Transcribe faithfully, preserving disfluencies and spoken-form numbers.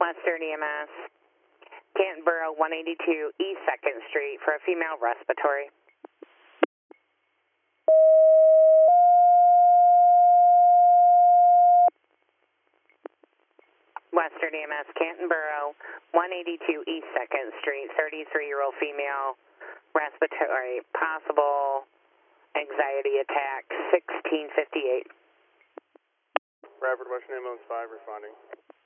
Western E M S, Canton Borough, one eighty-two East second Street for a female respiratory. Western E M S, Canton Borough, one eighty-two East second Street, thirty-three-year-old female respiratory, possible anxiety attack, sixteen fifty-eight. Bradford Western Ambulance five responding.